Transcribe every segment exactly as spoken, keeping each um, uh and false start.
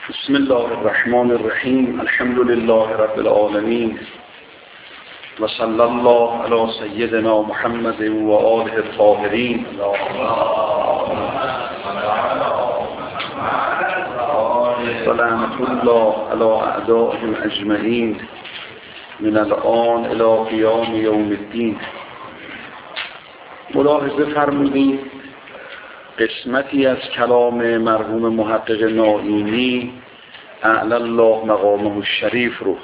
بسم الله الرحمن الرحیم. الحمد لله رب العالمین و صلی الله علی سیدنا محمد و آله الطاهرین و لعنت الله علی اعدائهم اجمعین من الآن الی قیام یوم الدین. ملاحظه فرمودید قسمتی از کلام مرحوم محقق نائینی اعلی الله مقامه الشریف رو،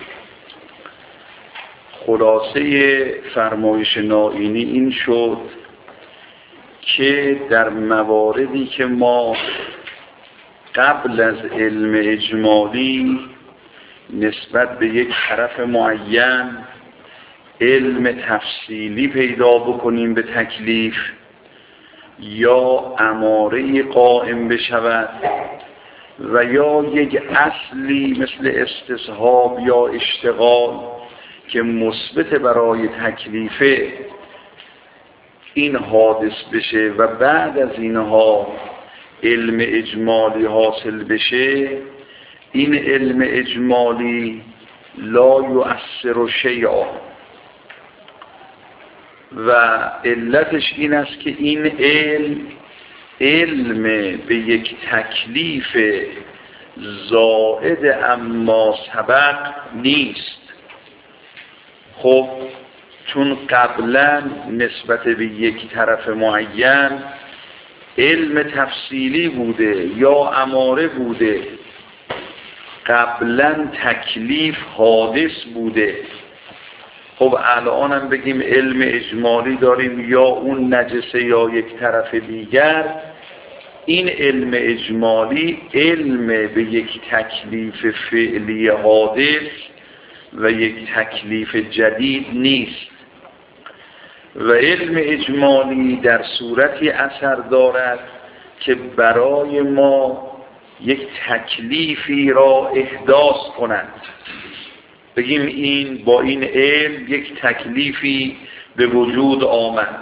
خلاصه فرمایش نائینی این شد که در مواردی که ما قبل از علم اجمالی نسبت به یک طرف معین علم تفصیلی پیدا بکنیم به تکلیف یا اماره قائم بشود و یا یک اصلی مثل استصحاب یا اشتغال که مثبت برای تکلیفه این حادث بشه و بعد از اینها علم اجمالی حاصل بشه، این علم اجمالی لا یؤثر شیئا و علتش این است که این علم علم به یک تکلیف زائد اما سبق نیست. خب چون قبلا نسبت به یک طرف معین علم تفصیلی بوده یا اماره بوده، قبلا تکلیف حادث بوده، خب الان هم بگیم علم اجمالی داریم یا اون نجسه یا یک طرف دیگر، این علم اجمالی علم به یک تکلیف فعلی حادث و یک تکلیف جدید نیست و علم اجمالی در صورتی اثر دارد که برای ما یک تکلیفی را احداث کنند، بگیم این با این علم یک تکلیفی به وجود آمد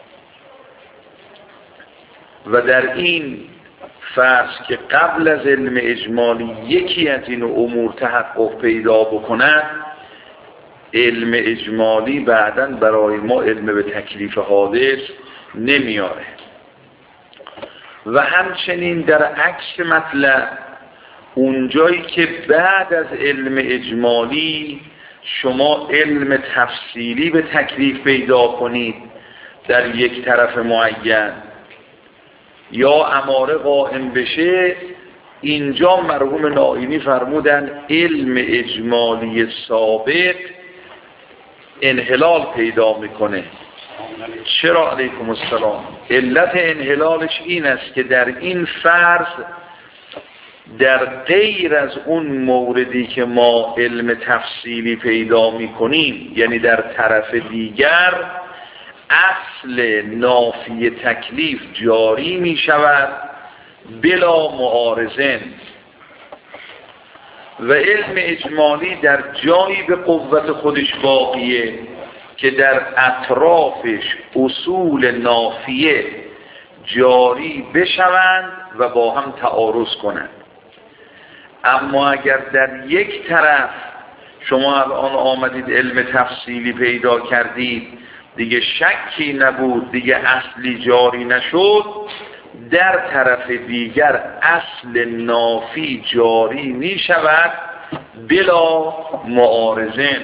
و در این فرض که قبل از علم اجمالی یکی از این امور تحقق پیدا بکند، علم اجمالی بعداً برای ما علم به تکلیف حادث نمیاره. و همچنین در عکس مطلب اونجایی که بعد از علم اجمالی شما علم تفصیلی به تکلیف پیدا کنید در یک طرف معین یا اماره قائم بشه، اینجا مرحوم نائینی فرمودن علم اجمالی ثابت انحلال پیدا میکنه. چرا؟ علیکم السلام. علت انحلالش این است که در این فرض در غیر از اون موردی که ما علم تفصیلی پیدا میکنیم، یعنی در طرف دیگر اصل نافی تکلیف جاری میشود بلا معارضن و علم اجمالی در جایی به قوت خودش باقیه که در اطرافش اصول نافیه جاری بشوند و با هم تعارض کنند. اما اگر در یک طرف شما الان آمدید علم تفصیلی پیدا کردید، دیگه شکی نبود، دیگه اصلی جاری نشد، در طرف دیگر اصل نافی جاری می شود بلا معارضن.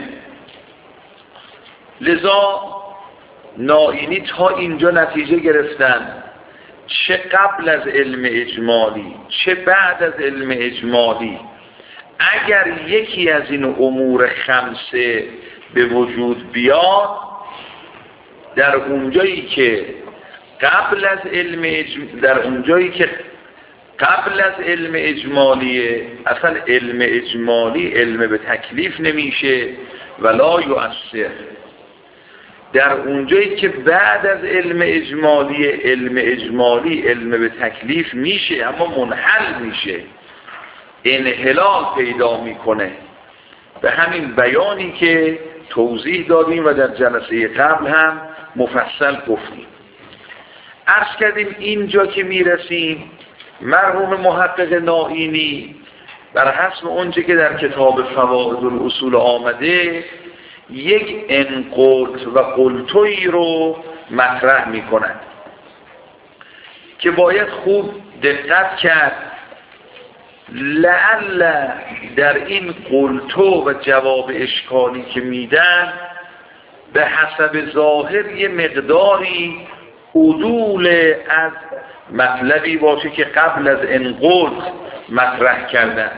لذا نائینی تا اینجا نتیجه گرفتن چه قبل از علم اجمالی چه بعد از علم اجمالی اگر یکی از این امور خمسه به وجود بیاد، در اونجایی که قبل از علم اجم... در اونجایی که قبل از علم اجمالیه اصلا علم اجمالی علم به تکلیف نمیشه ولا یؤثر. در اونجایی که بعد از علم اجمالی علم اجمالی علم به تکلیف میشه اما منحل میشه، انحلال پیدا میکنه. به همین بیانی که توضیح دادیم و در جلسه قبل هم مفصل گفتیم. عرض کردیم اینجا که میرسیم مرحوم محقق نائینی بر حسب اونچه که در کتاب فوائد الاصول آمده یک انقلت و قلتویی رو مطرح می کند که باید خوب دقت کرد. لعل در این قلتو و جواب اشکالی که میدن به حسب ظاهر یه مقداری عدول از مطلبی باشه که قبل از انقلت مطرح کردن.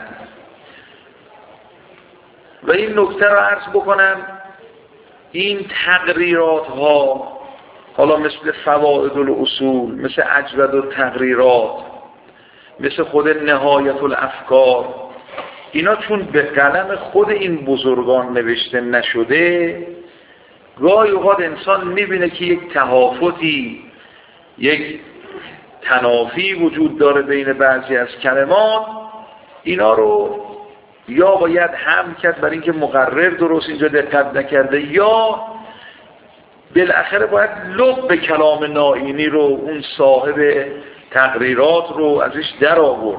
و این نکته رو عرض بکنم، این تقریرات ها حالا مثل فوائد الاصول، مثل اجود التقریرات، مثل خود نهایت الافکار، اینا چون به قلم خود این بزرگان نوشته نشده، گاهی اوقات انسان میبینه که یک تهافتی، یک تنافی وجود داره بین بعضی از کلمات. اینا رو یا باید هم کرد برای اینکه مقرر درست اینجا دقت نکرده، یا بالاخره باید لب کلام نائینی رو، اون صاحب تقریرات رو ازش در آورد.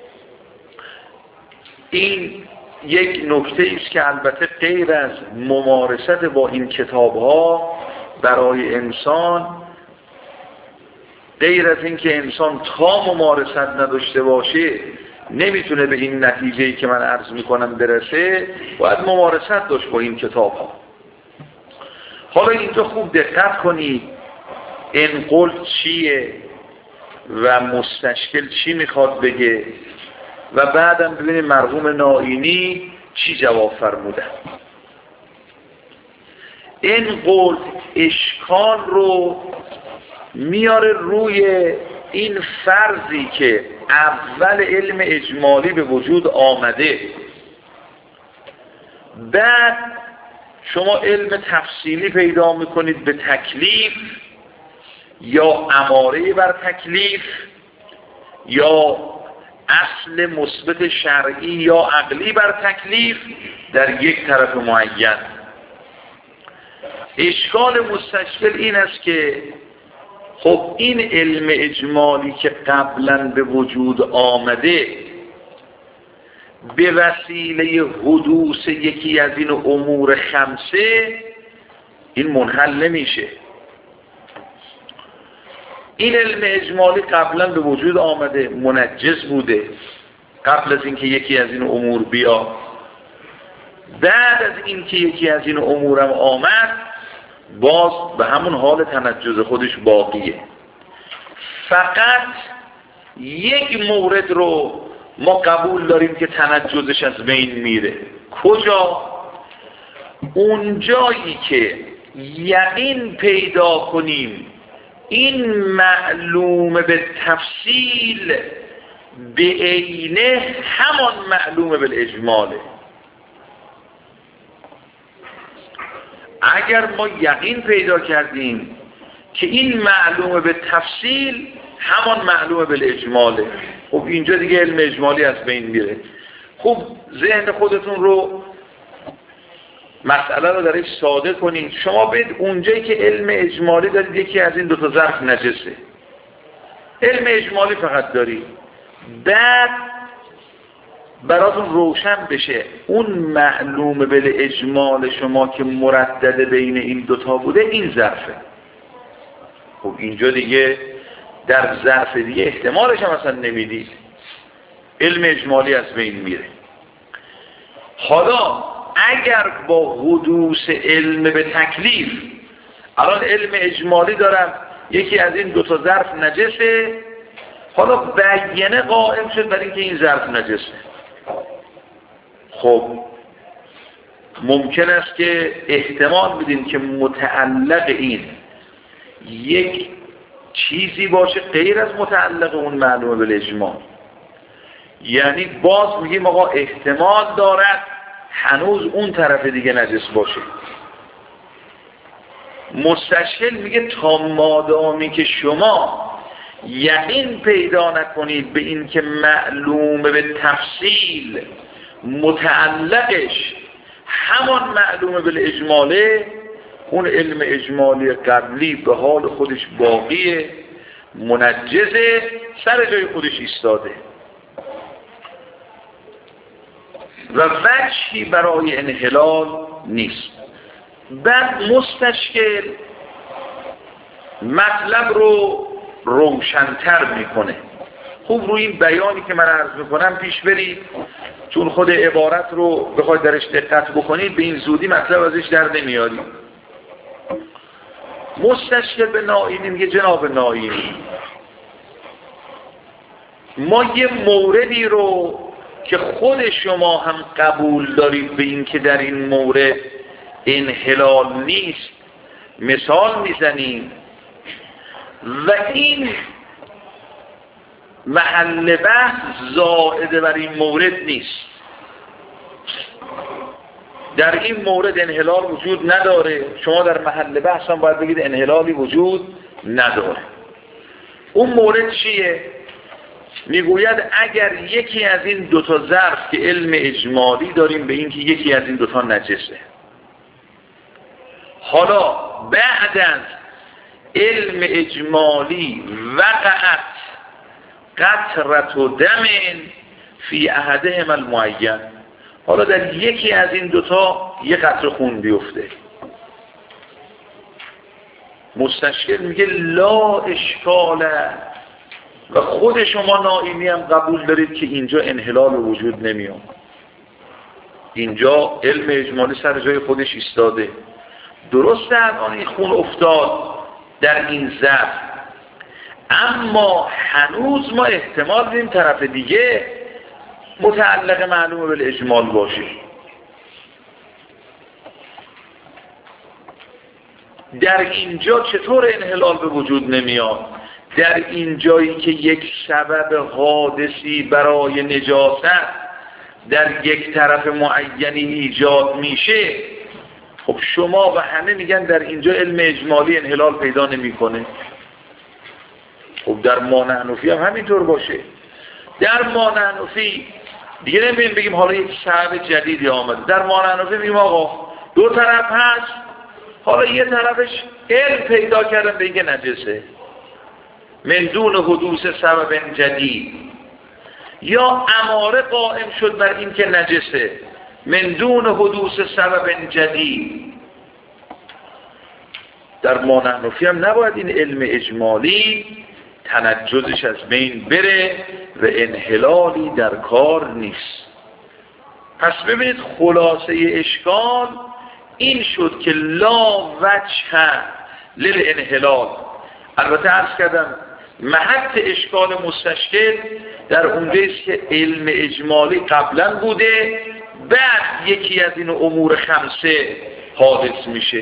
این یک نکته است که البته غیر از ممارست با این کتاب ها برای انسان، غیر از این که انسان تا ممارست نداشته باشه نمیتونه به این نتیجه‌ای که من عرض میکنم برسه، باید ممارست داشت با این کتاب ها. حالا اینجا خوب دقت کنید انقلت چیه و مستشکل چی میخواد بگه و بعدم ببینید مرحوم نائینی چی جواب فرمودن. انقلت اشکال رو میاره روی این فرضی که اول علم اجمالی به وجود آمده، بعد شما علم تفصیلی پیدا میکنید به تکلیف یا اماره بر تکلیف یا اصل مثبت شرعی یا عقلی بر تکلیف در یک طرف معین. اشکال مستشکل این است که خب این علم اجمالی که قبلا به وجود آمده به وسیله حدوث یکی از این امور خمسه این منحل نمیشه. این علم اجمالی قبلا به وجود آمده، منجز بوده قبل از اینکه یکی از این امور بیا، بعد از اینکه یکی از این امورم آمد باز به همون حال تنجز خودش باقیه. فقط یک مورد رو ما قبول داریم که تنجزش از بین میره. کجا؟ اون جایی که یقین پیدا کنیم این معلوم به تفصیل به عینه همان معلوم بالاجماله. اگر ما یقین پیدا کردیم که این معلوم به تفصیل همان معلوم بالاجماله، خب اینجا دیگه علم اجمالی از بین میره. خب ذهن خودتون رو مسئله رو درش ساده کنید. شما بید اونجایی که علم اجمالی دارید یکی از این دو تا ظرف نجسه، علم اجمالی فقط دارید، بعد براتون روشن بشه اون معلوم بالاجمال شما که مردد بین این دوتا بوده این ظرفه. خب اینجا دیگه در ظرف دیگه احتمالش هم اصلا نمیدید، علم اجمالی از بین میره. حالا اگر با حدوث علم به تکلیف، الان علم اجمالی دارم یکی از این دوتا ظرف نجسه، حالا بیانه قائم شد برای اینکه این ظرف نجسه، خب ممکن است که احتمال بدیم که متعلق این یک چیزی باشه غیر از متعلق اون معلومه بالاجمال. یعنی باز میگیم آقا احتمال دارد هنوز اون طرف دیگه نجس باشه. مستشکل میگه تا مادامی که شما یقین پیدا نکنید به این که معلوم به تفصیل متعلقش همان معلوم بالاجماله، اون علم اجمالی قبلی به حال خودش باقیه، منجزه، سر جای خودش ایستاده. و وجهی برای انحلال نیست. بعد مستشکل مطلب رو روشن‌تر میکنه. خوب روی این بیانی که من عرض میکنم پیش برید، چون خود عبارت رو بخواید درش دقت بکنید به این زودی مطلب ازش در نمیارید. مستشکل به نائینی میگه جناب نائینی، ما یه موردی رو که خود شما هم قبول دارید به این که در این مورد انحلال نیست مثال میزنیم و این محل بحث زائده بر این مورد نیست. در این مورد انحلال وجود نداره، شما در محل بحث هم باید بگید انحلالی وجود نداره. اون مورد چیه؟ میگوید اگر یکی از این دوتا ظرف که علم اجمالی داریم به این که یکی از این دوتا نجسه، حالا بعد از علم اجمالی وقعت قطرت و دم فی احدهم المعین، حالا در یکی از این دوتا یه قطره خون بیفته، مستشکل میگه لا اشکال و خود شما نائینی هم قبول دارید که اینجا انحلال وجود نمیاد، اینجا علم اجمالی سر جای خودش ایستاده. درسته الان این خون افتاد در این ظرف، اما هنوز ما احتمال داریم طرف دیگه متعلق معلومه بالاجمال باشه. در اینجا چطور انحلال به وجود نمیاد؟ در این جایی که یک سبب حادثی برای نجاست در یک طرف معینی ایجاد میشه، خب شما و همه میگن در اینجا علم اجمالی انحلال پیدا نمیکنه. خب در مانعنفی هم همینطور باشه. در مانعنفی دیگه نمیگیم بگیم حالا یک سبب جدیدی آمده، در مانعنفی میگیم آقا دو طرف هست، حالا یه طرفش علم پیدا کردن به اینکه نجسه من دون حدوث سبب جدید، یا اماره قائم شد بر این که نجسه من دون حدوث سبب جدید. در مانعنفی هم نباید این علم اجمالی تنجزش از بین بره و انحلالی در کار نیست. پس ببینید خلاصه اشکال این شد که لا وجه للانحلال. البته عرض کردم محط اشکال مستشکل در اونجاییست که علم اجمالی قبلا بوده، بعد یکی از این امور خمسه حادث میشه.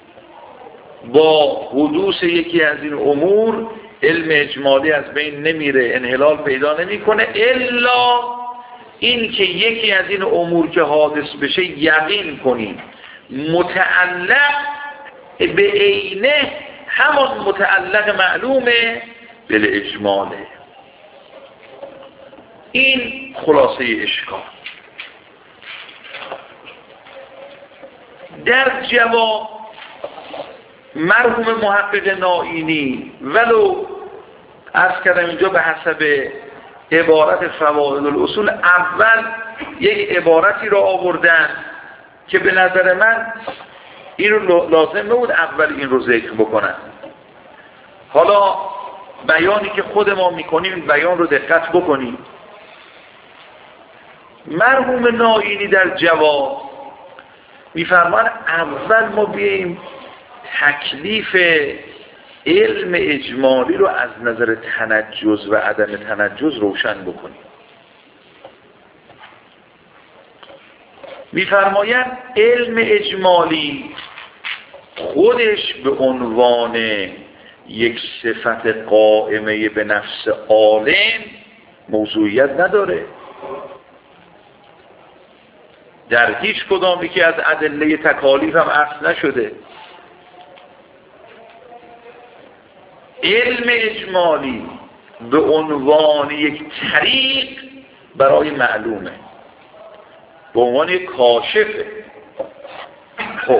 با حدوث یکی از این امور علم اجمالی از بین نمیره، انحلال پیدا نمیکنه، الا این که یکی از این امور که حادث بشه یقین کنیم متعلق به عینه همان متعلق معلومه بل اجماله. این خلاصه اشکال. در جواب مرحوم محقق نائینی ولو عرض کردم اینجا به حسب عبارت فواید الاصول اول یک عبارتی را آوردن که به نظر من این رو لازم نبود اول این رو ذکر بکنن. حالا بیانی که خود ما میکنیم این بیان رو دقت بکنیم. مرحوم نائینی در جواب میفرمان اول ما بیاییم تکلیف علم اجمالی رو از نظر تنجز و عدم تنجز روشن بکنیم. میفرمایند علم اجمالی خودش به عنوان یک صفت قائمه به نفس عالم موضوعیت نداره. در هیچ کدامی که از ادله تکالیف هم عرض نشده. علم اجمالی به عنوان یک طریق برای معلومه، به عنوان یک کاشفه. خب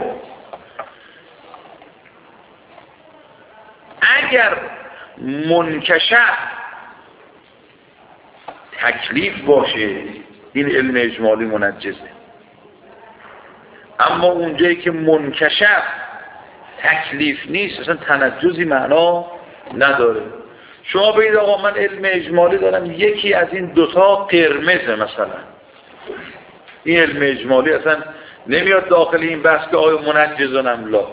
اگر منکشف تکلیف باشه این علم اجمالی منجزه. اما اونجایی که منکشف تکلیف نیست اصلا تنجزی معنا نداره. شما بگید آقا من علم اجمالی دارم، یکی از این دوتا قرمزه مثلا، این علم اجمالی اصلا نمیاد داخل این بحث که آیا منجزن ام لا.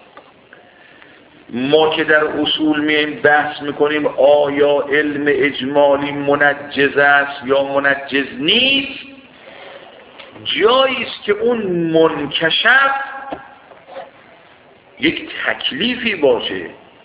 ما که در اصول میایم بحث میکنیم آیا علم اجمالی منجز است یا منجز نیست، جایی است که اون منکشف یک تکلیفی باشه.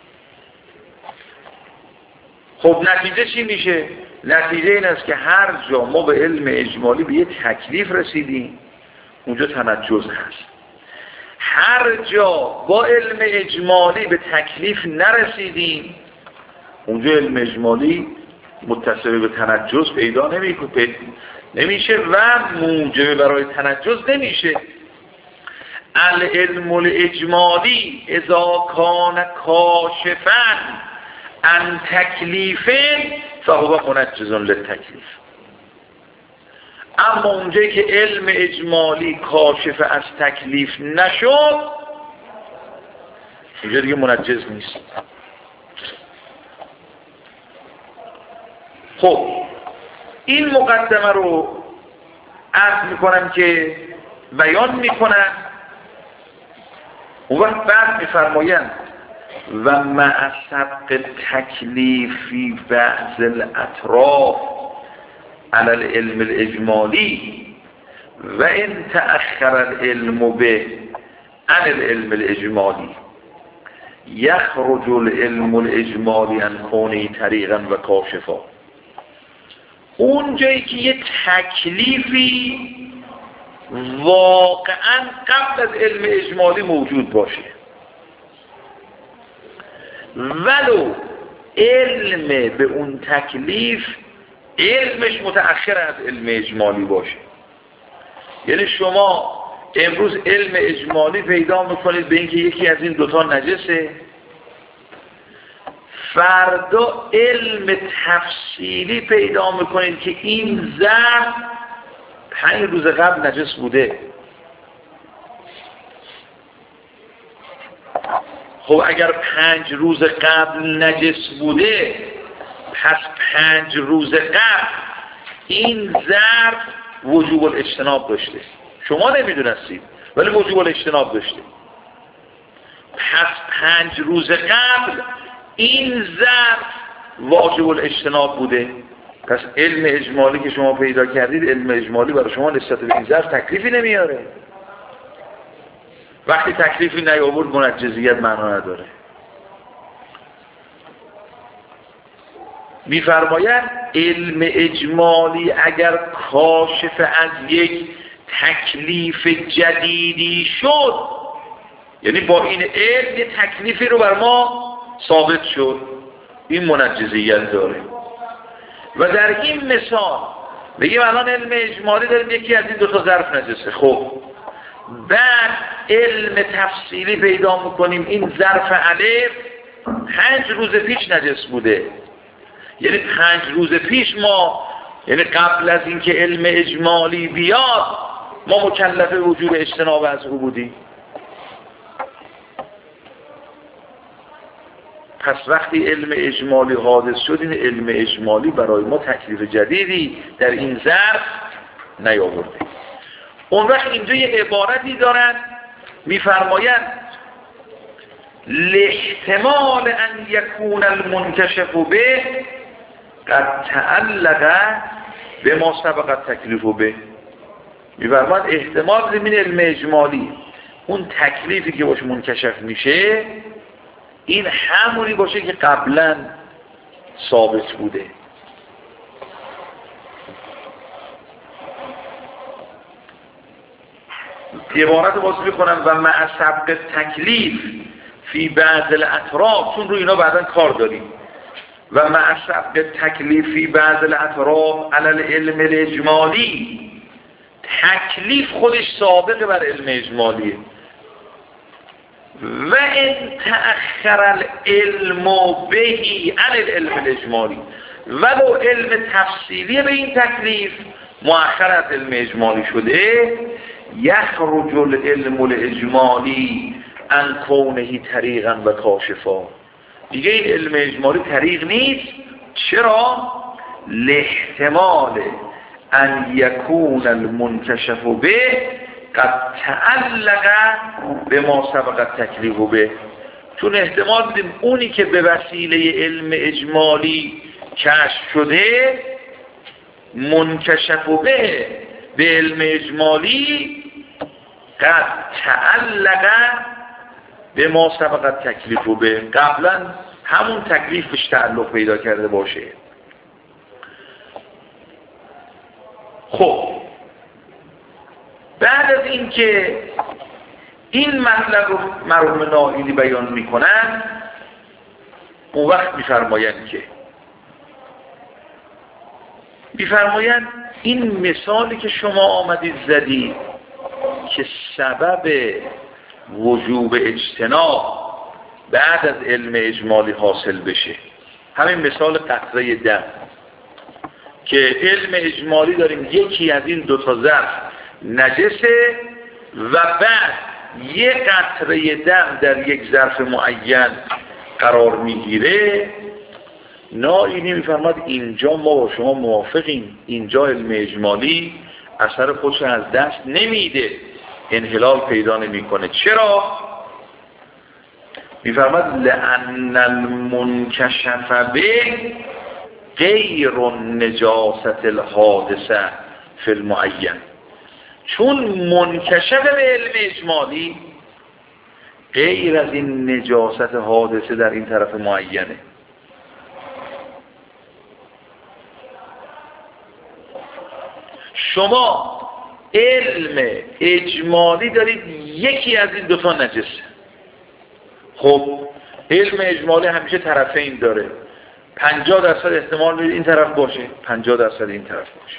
خب نتیجه چی میشه؟ نتیجه این است که هر جا ما به علم اجمالی به یه تکلیف رسیدیم اونجا تنجز هست. هر جا با علم اجمالی به تکلیف نرسیدیم اونجا علم اجمالی متصل به تنجز پیدا نمیشه و موجب برای تنجز نمیشه. العلم الاجمالی اذا کان کاشفا عن تکلیف فهو منجز للتکلیف. اما اونجایی که علم اجمالی کاشف از تکلیف نشد اونجا دیگه منجز نیست. خب این مقدمه رو عرض میکنم که بیان میکنن، اون وقت بعد میفرمایند و مع سبق تکلیفی بعض الاطراف على العلم الاجمالی و ان تأخر العلم به عن العلم الاجمالی یخرج العلم الاجمالی عن کونه طریقا و کاشفا. اون جایی که یه تکلیفی واقعا قبل از علم اجمالی موجود باشه ولو علم به اون تکلیف علمش متأخر از علم اجمالی باشه. یعنی شما امروز علم اجمالی پیدا میکنید به اینکه یکی از این دوتا نجسه، فردا علم تفصیلی پیدا میکنید که این زهر پنج روز قبل نجس بوده. خب اگر پنج روز قبل نجس بوده پس پنج روز قبل این ظرف وجوب الاجتناب داشته، شما نمیدونستید ولی وجوب الاجتناب داشته. پس پنج روز قبل این ظرف واجب الاجتناب بوده. پس علم اجمالی که شما پیدا کردید، علم اجمالی برای شما نسبت به این ظرف تکلیفی نمیاره. وقتی تکلیفی نیاورد منجزیت معنا نداره. می‌فرماید علم اجمالی اگر کاشف از یک تکلیف جدیدی شد، یعنی با این علم یک تکلیفی رو بر ما ثابت شد، این منجزیت داره. و در این مثال بگیم الان علم اجمالی داریم یکی از این دو تا ظرف نجسه، خب بعد علم تفصیلی پیدا میکنیم این ظرف الف پنج روز پیش نجس بوده. یعنی پنج روز پیش ما، یعنی قبل از اینکه علم اجمالی بیاد، ما مکلف وجوب اجتناب از او بودیم. پس وقتی علم اجمالی حادث شد، این علم اجمالی برای ما تکلیف جدیدی در این ظرف نیاورده. اون وقت اینجا یه عبارتی دارن میفرمایند لاحتمال ان یکون المنکشف به قد تعلق به ما سبق تکلیف به. میفرمایند احتمال زمین علم اجمالی اون تکلیفی که باش منکشف میشه این همونی باشه که قبلا ثابت بوده. عبارت باز میکنم و مع سبق تکلیف فی بعض الاطراف، چون روی اینا بعدا کار داریم. و مع سبق تکلیف فی بعض الاطراف علی العلم الاجمالی، تکلیف خودش سابق بر علم اجمالیه. و ان تأخر العلم بهی عن العلم الاجمالی، ولو علم تفصیلی به این تکلیف مؤخر از علم اجمالی شده، یخرج العلم الاجمالی عن کونه طریقا و کاشفا. دیگه این علم اجمالی طریق نیست. چرا؟ لاحتمال ان یکون المنکشف به قد تعلق به ما سبق تکلیف به، چون احتمال بدیم اونی که به وسیله علم اجمالی کشف شده منکشف به به علم اجمالی قد تعلق به ما سبق تکلیف به، قبلا همون تکلیف بهش تعلق پیدا کرده باشه. خب بعد از این که این مطلب رو مرحوم نائینی بیان میکنن، اون وقت میفرمایند که میفرمایند این مثالی که شما آمدید زدید که سبب وجوب اجتناب بعد از علم اجمالی حاصل بشه، همین مثال قطره دم که علم اجمالی داریم یکی از این دو تا ظرف نجسه و بعد یک قطره دم در یک ظرف معین قرار میگیره، نائینی میفرماد اینجا ما با شما موافقیم، اینجا علم اجمالی اثر خودش از دست نمیده، انحلال پیدا نمیکنه. چرا؟ میفرماد لأن المنکشف به غیر نجاست الحادثه فی المعین، چون منکشف به علم اجمالی غیر از این نجاست حادثه در این طرف معینه. شما علم اجمالی دارید یکی از این دوتا نجسه. خب علم اجمالی همیشه طرفین داره، پنجاه درصد احتمال این طرف باشه، پنجاه درصد این طرف باشه.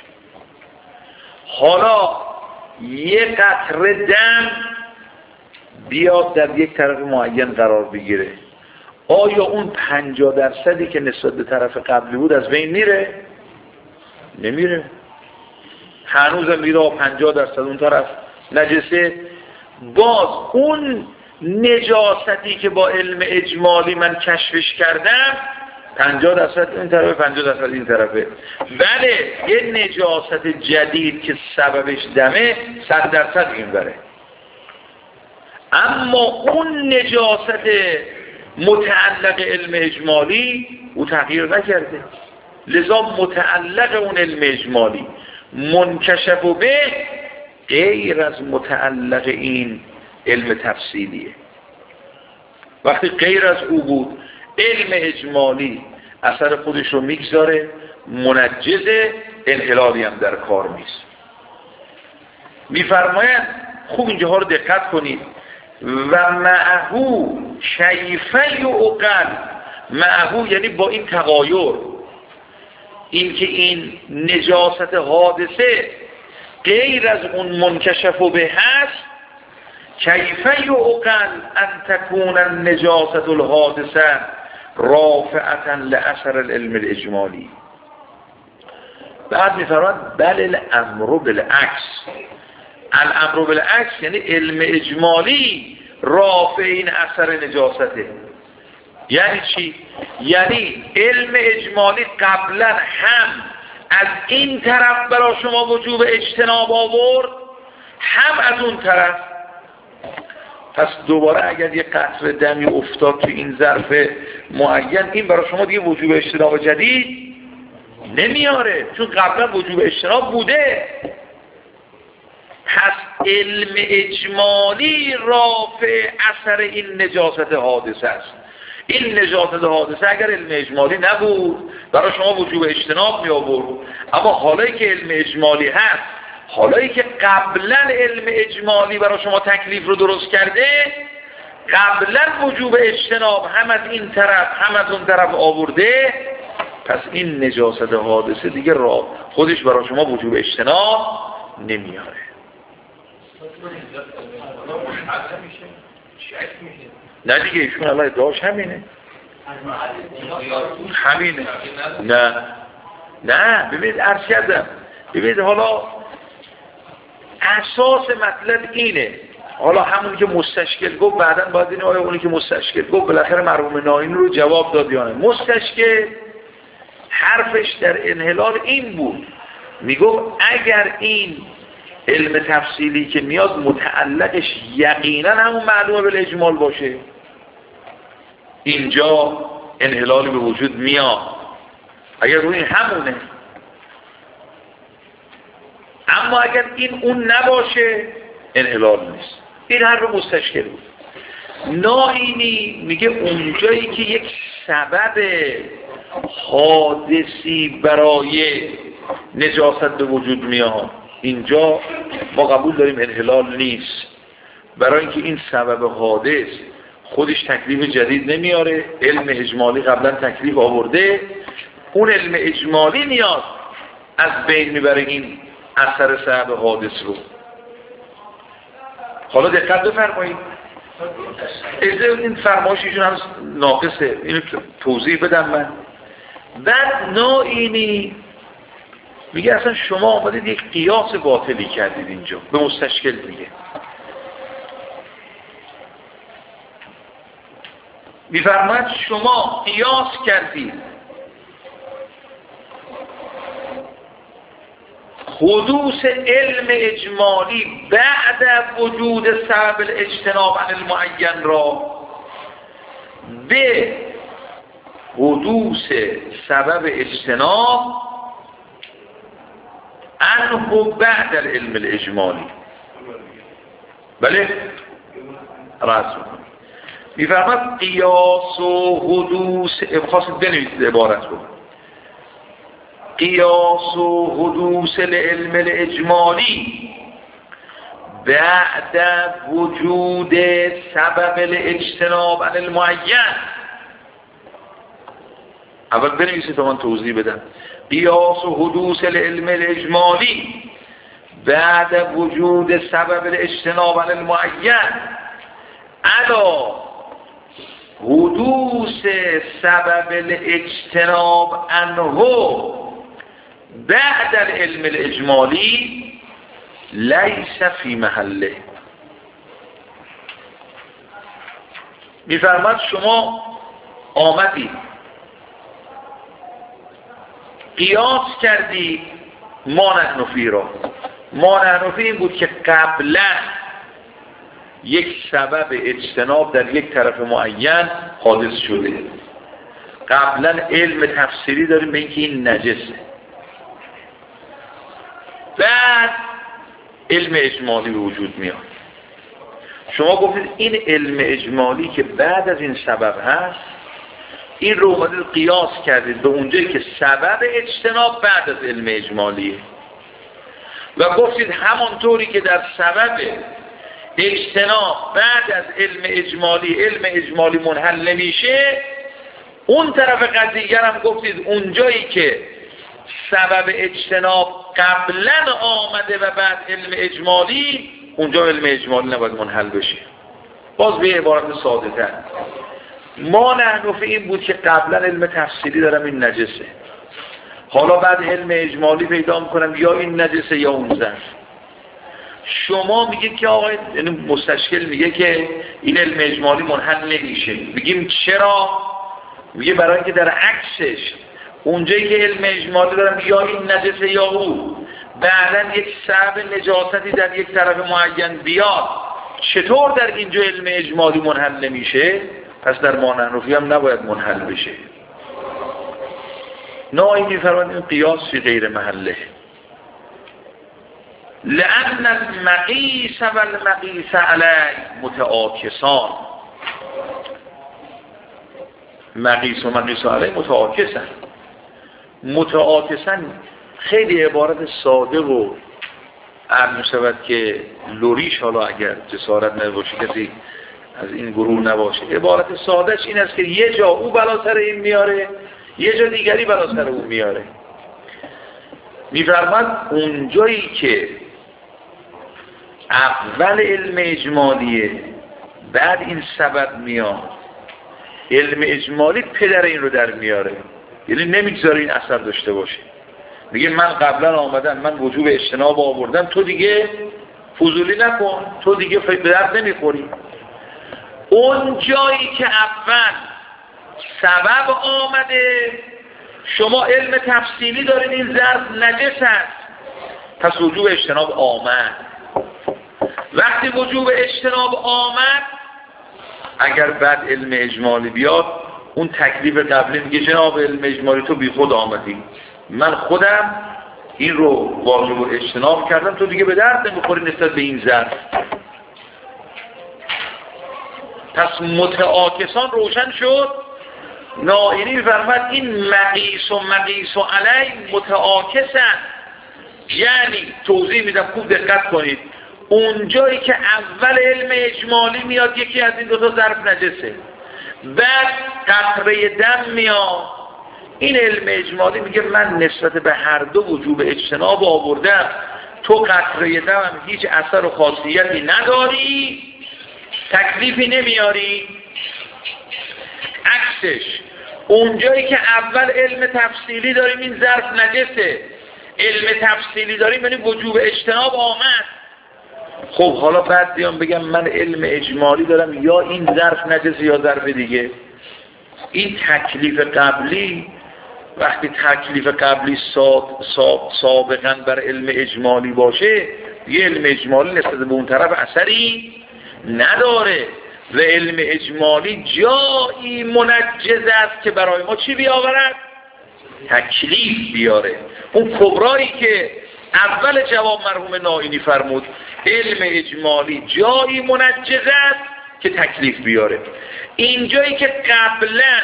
حالا یک قطره دم بیاد در یک طرف معین قرار بگیره، آیا اون پنجاه درصدی که نسبت به طرف قبلی بود از بین میره؟ نمیره، هنوز میره پنجاه درصد اون طرف نجسه. باز اون نجاستی که با علم اجمالی من کشفش کردم پنجاه درصد این طرفه، پنجاه درصد این طرفه، بله یه نجاست جدید که سببش دمه صد درصد این بره. اما اون نجاست متعلق علم اجمالی او تغییر نکرده، لذا متعلق اون علم اجمالی منکشف به غیر از متعلق این علم تفصیلیه. وقتی غیر از او بود علم اجمالی اثر خودش رو میگذاره، منجزه، انحلالی هم در کار نیست. میفرمایند خوب اینجاها رو دقت کنید، و معهو شیفی و اقل، معهو یعنی با این تغایر، این که این نجاست حادثه غیر از اون منکشف به هست، کیفی و اقل ان تکون النجاست الحادثه رافعتا لأثر العلم الاجمالی. بعد میفرماد بل الامر بالعکس، الامر بالعکس یعنی علم اجمالی رافع این اثر نجاسته. یعنی چی؟ یعنی علم اجمالی قبلا هم از این طرف برای شما وجوب اجتناب آورد، هم از اون طرف. پس دوباره اگر یه قطره دمی افتاد تو این ظرف معین، این برای شما دیگه وجوب اجتناب جدید نمیاره، چون قبلا وجوب اجتناب بوده. پس علم اجمالی رافع اثر این نجاست حادثه است. این نجاست حادثه اگر علم اجمالی نبود برای شما وجوب اجتناب می آورد، اما حالا که علم اجمالی هست، حالا که قبلا علم اجمالی برای شما تکلیف رو درست کرده، قبلا وجوب اجتناب هم از این طرف هم از اون طرف آورده، پس این نجاست حادثه دیگه را خودش برای شما وجوب اجتناب نمیاره. نه دیگه ایشون الله ادعاش همینه همینه نه نه ببینید عرض کردم ببینید حالا اساس مطلب اینه، حالا همونی که مستشکل گفت بعداً باید اینه آیا اونی که مستشکل گفت بالاخره مرحوم ناینی رو جواب داد یا نه. مستشکل حرفش در انحلال این بود، میگفت اگر این علم تفصیلی که میاد متعلقش یقینا همون معلومه بالاجمال باشه، اینجا انحلالی به وجود میاد. اگر روی همونه، اما اگر این اون نباشه انحلال نیست. این هر رو مستشکل بود. ناینی میگه اونجایی که یک سبب حادثی برای نجاست به وجود میاد، اینجا ما قبول داریم انحلال نیست، برای اینکه این سبب حادث خودش تکلیف جدید نمیاره، علم اجمالی قبلا تکلیف آورده، اون علم اجمالی نیاز از بین میبره این اثر سبب حادث رو. حالا دقت بفرمایید، این فرمایششون هم ناقصه، اینو توضیح بدم من. بعد ناینی میگه اصلا شما آمدید یک قیاس باطلی کردید اینجا، به مستشکل میگه. میفرماید شما قیاس کردید حدوث علم اجمالی بعد وجود سبب الاجتناب عن المعین را به حدوث سبب اجتناب عنه بعد العلم الاجمالی. بله راست میفرماد قیاس و حدوث، خواستید بنویسید عبارت رو، قیاس و حدوث العلم الاجمالی بعد وجود سبب الاجتناب عن المعین. اول بنویسید تا من توضیح بدم. قیاس و حدوث العلم الاجمالی بعد وجود سبب الاجتناب عن المعین علا حدوث سبب الاجتناب عنه بعد العلم الاجمالی لیس فی محله. میفرماد شما آمدید قیاس کردی ما نحن فی را، ما نحن فی این بود که قبلا یک سبب اجتناب در یک طرف معین حادث شده، قبلا علم تفسیری داریم به اینکه این نجسه، بعد علم اجمالی به وجود میاد. شما گفتید این علم اجمالی که بعد از این سبب هست، این رو اومدید قیاس کردید به اونجایی که سبب اجتناب بعد از علم اجمالیه و گفتید همانطوری که در سبب اجتناب بعد از علم اجمالی علم اجمالی منحل نمیشه، اون طرف قضیه هم گفتید اونجایی که سبب اجتناب قبلا آمده و بعد علم اجمالی، اونجا علم اجمالی نباید منحل بشه. باز به عبارت ساده تر، ما نحن فی این بود که قبلا علم تفصیلی دارم این نجسه، حالا بعد علم اجمالی پیدا میکنم یا این نجسه یا اون ظرف. شما میگید که آقای یعنی مستشکل میگه که این علم اجمالی منحل نمیشه، میگیم چرا؟ میگه برای اینکه در عکسش اونجایی که علم اجمالی دارم یا این نجسه یا او، بعدن یک سبب نجاستی در یک طرف معین بیاد، چطور در اینجا علم اجمالی منحل نمیشه؟ پس در ما نحن فی هم نباید منحل بشه. ناینی فرمود این قیاس فی غیر محله، لأن المقیس و المقیس علی متعاکسان. مقیس و مقیس علی متعاکسن. متعاکسن خیلی عبارت ساده و عرض می‌شود که لوریش، حالا اگر جسارت نباشه کسی از این گروه نباشه، عبارت سادهش این است که یه جا او بلا سر این میاره، یه جا دیگری بلا سر او میاره. می‌فرماد اونجایی که اول علم اجمالیه بعد این سبب میاد، علم اجمالی پدر این رو در میاره، یعنی نمیگذاره این اثر داشته باشه. میگه من قبلا آمدم من وجوب اجتناب آوردم، تو دیگه فضولی نکن، تو دیگه به درد نمیخوری. اون جایی که اول سبب آمده، شما علم تفصیلی دارید این ظرف نجس است، پس وجوب اجتناب آمد. وقتی وجوب اجتناب آمد، اگر بعد علم اجمالی بیاد، اون تکلیف قبلی میگه جناب علم اجمالی تو بی خود آمدی، من خودم این رو واجب اجتناب کردم، تو دیگه به درد نمیخوری نسبت به این ظرف. پس متعاکسان روشن شد. نائینی می‌فرماید این مقیس و مقیس و علی متعاکسن، یعنی توضیح میدم خوب دقت کنید. اونجایی که اول علم اجمالی میاد یکی از این دو تا ظرف نجسه، بعد قطره دم میاد، این علم اجمالی میگه من نسبت به هر دو وجوب اجتناب آوردم، تو قطره دم هیچ اثر و خاصیتی نداری، تکلیفی نمیاری. عکسش اونجایی که اول علم تفصیلی داریم این ظرف نجسه، علم تفصیلی داریم یعنی وجوب اجتناب آمد. خب حالا بعد بیام بگم من علم اجمالی دارم، یا این ظرف نجسه یا ظرف دیگه. این تکلیف قبلی، وقتی تکلیف قبلی سابقا بر علم اجمالی باشه، یه علم اجمالی نسبت به اون طرف اثری نداره و علم اجمالی جایی منجز است که برای ما چی بیاورد؟ تکلیف بیاره. اون کبرایی که اول جواب مرحوم نائینی فرمود، علم اجمالی جایی منجز است که تکلیف بیاره. اینجایی که قبلا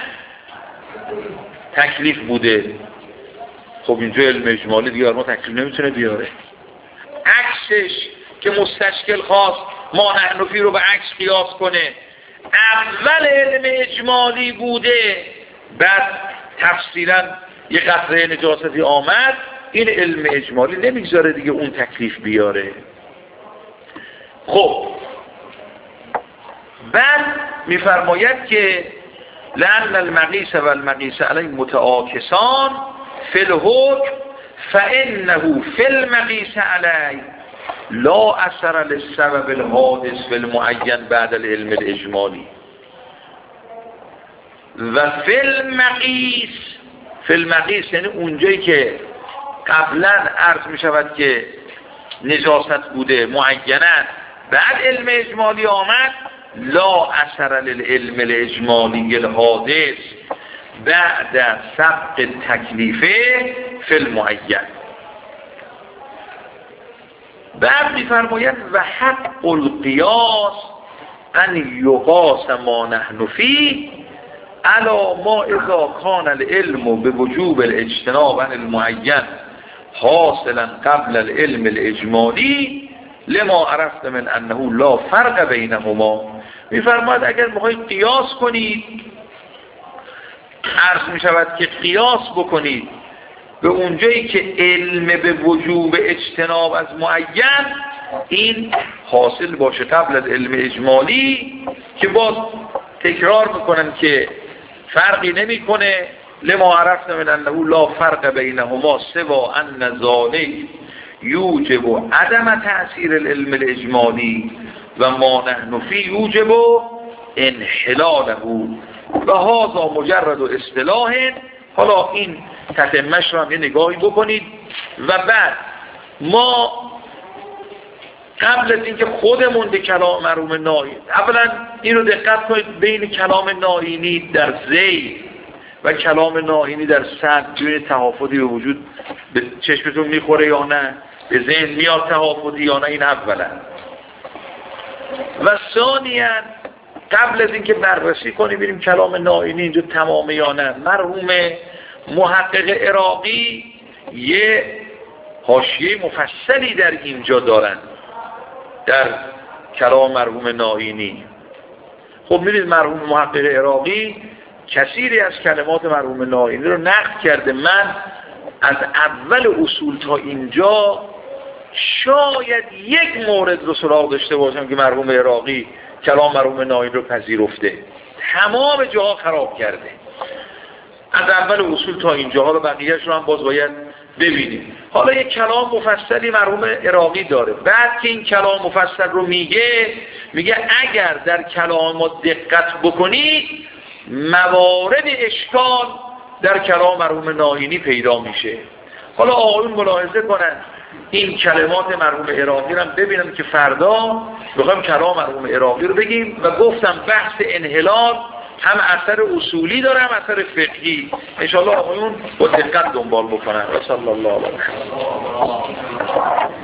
تکلیف بوده، خب اینجا علم اجمالی دیگه ما تکلیف نمیتونه بیاره. عکسش که مستشکل خواست ما حنفی رو به عکس قیاس کنه، اول علم اجمالی بوده، بعد تفصیلا یه قطره نجاستی آمد، این علم اجمالی نمیگذاره دیگه اون تکلیف بیاره. خب بعد میفرماید که لأن المقیس و المقیس علی متعاکسان فی الحکم فإنه فی المقیس علی لا اثر للسبب الحادث فی المعین بعد العلم الاجمالی و فی المقیس. فی المقیس یعنی اونجایی که قبلا عرض می شود که نجاست بوده معینن، بعد علم اجمالی آمد، لا اثر للعلم الاجمالی الحادث بعد سبق تکلیفه فی المعین. بعد می‌فرمایند و حق القیاس ان یقاس ما نحن فیه علی ما اذا کان العلم بوجوب الاجتناب عن المعین حاصلا قبل العلم الاجمالی لما عرفت من انه لا فرق بینهما. می‌فرماید اگر می‌خواید قیاس کنید، عرض می‌شود که قیاس بکنید به اونجایی که علم به وجوب اجتناب از معین این حاصل باشه قبل از علم اجمالی، که باز تکرار میکنن که فرقی نمیکنه. لما عرفنا من انه لا فرق بینهما سوا ان ذلک یوجب عدم تأثیر العلم الاجمالی و ما نحن فی یوجب انحلاله و هذا مجرد اصطلاح. حالا این تتمش رو هم یه نگاهی بکنید و بعد ما قبل از اینکه خودمون به کلام مرحوم نائینی، اولا این رو دقت کنید بین کلام نائینی در ذیل و کلام نائینی در صدر ببینید تحافظی به وجود به چشمتون میخوره یا نه، به ذهن میاد تحافظی یا نه. این اولا. و ثانیاً قبل از اینکه بررسی کنیم ببینیم کلام نائینی اینجا تمامه یا نه، مرحوم محقق عراقی یه حاشیه مفصلی در اینجا دارن در کلام مرحوم نائینی. خب می‌بینید مرحوم محقق عراقی کثیری از کلمات مرحوم نائینی رو نقد کرده. من از اول اصول تا اینجا شاید یک مورد رو سراغ داشته باشم که مرحوم عراقی کلام مرحوم نائینی رو پذیرفته، تمام جاها خراب کرده. از اول اصول تا اینجا، حالا بقیه‌اش رو هم باز باید ببینیم. حالا یک کلام مفصلی مرحوم عراقی داره، بعد که این کلام مفصل رو میگه میگه اگر در کلام دقت بکنید موارد اشکال در کلام مرحوم ناینی پیدا میشه. حالا آقایون ملاحظه کنن این کلمات مرحوم عراقی رو ببینم که فردا بخوایم کلام مرحوم عراقی رو بگیم و گفتم بحث انحلال هم اثر اصولی داره هم اثر فقهی، انشاءالله آقایون با دقت دنبال بکنن. و صلی الله علیه و سلم.